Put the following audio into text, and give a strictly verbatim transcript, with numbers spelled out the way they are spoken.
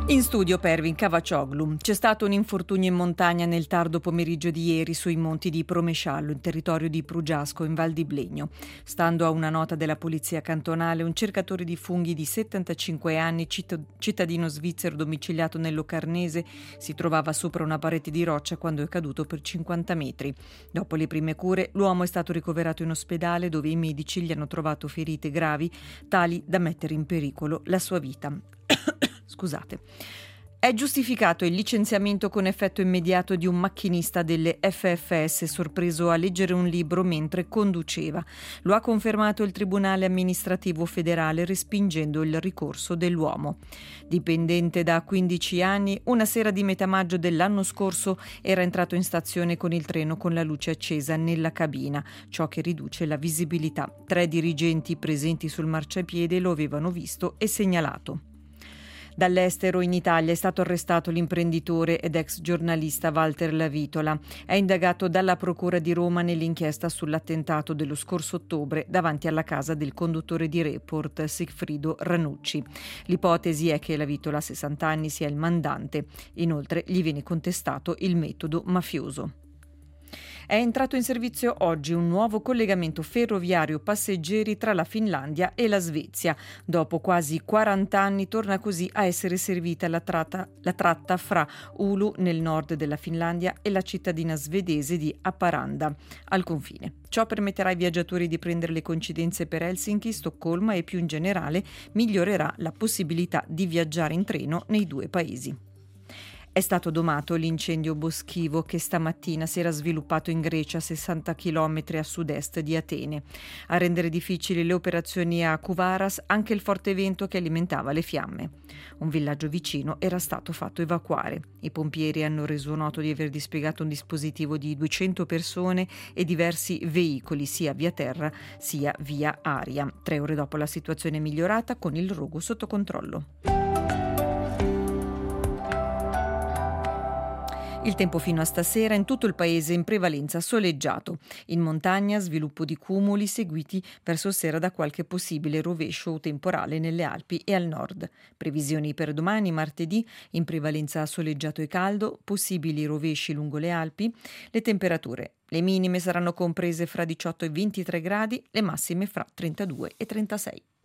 In studio Pervin Cavaccioglu. C'è stato un infortunio in montagna nel tardo pomeriggio di ieri sui monti di Promesciallo, in territorio di Prugiasco, in Val di Blegno. Stando a una nota della polizia cantonale, un cercatore di funghi di settantacinque anni, cittadino svizzero domiciliato nel Locarnese, si trovava sopra una parete di roccia quando è caduto per cinquanta metri. Dopo le prime cure, l'uomo è stato ricoverato in ospedale dove i medici gli hanno trovato ferite gravi, tali da mettere in pericolo la sua vita. Scusate. È giustificato il licenziamento con effetto immediato di un macchinista delle F F S sorpreso a leggere un libro mentre conduceva. Lo ha confermato il Tribunale amministrativo federale respingendo il ricorso dell'uomo. Dipendente da quindici anni, una sera di metà maggio dell'anno scorso era entrato in stazione con il treno con la luce accesa nella cabina, ciò che riduce la visibilità. Tre dirigenti presenti sul marciapiede lo avevano visto e segnalato. Dall'estero in Italia è stato arrestato l'imprenditore ed ex giornalista Walter Lavitola. È indagato dalla Procura di Roma nell'inchiesta sull'attentato dello scorso ottobre davanti alla casa del conduttore di Report Sigfrido Ranucci. L'ipotesi è che Lavitola, sessanta anni, sia il mandante. Inoltre gli viene contestato il metodo mafioso. È entrato in servizio oggi un nuovo collegamento ferroviario passeggeri tra la Finlandia e la Svezia. Dopo quasi quaranta anni torna così a essere servita la tratta, la tratta fra Oulu nel nord della Finlandia e la cittadina svedese di Haparanda, al confine. Ciò permetterà ai viaggiatori di prendere le coincidenze per Helsinki, Stoccolma e più in generale migliorerà la possibilità di viaggiare in treno nei due paesi. È stato domato l'incendio boschivo che stamattina si era sviluppato in Grecia, sessanta chilometri a sud-est di Atene. A rendere difficili le operazioni a Kouvaras anche il forte vento che alimentava le fiamme. Un villaggio vicino era stato fatto evacuare. I pompieri hanno reso noto di aver dispiegato un dispositivo di duecento persone e diversi veicoli sia via terra sia via aria. Tre ore dopo la situazione è migliorata con il rogo sotto controllo. Il tempo fino a stasera in tutto il paese in prevalenza soleggiato. In montagna sviluppo di cumuli seguiti verso sera da qualche possibile rovescio o temporale nelle Alpi e al nord. Previsioni per domani, martedì, in prevalenza soleggiato e caldo, possibili rovesci lungo le Alpi. Le temperature, le minime saranno comprese fra diciotto e ventitré gradi, le massime fra trentadue e trentasei.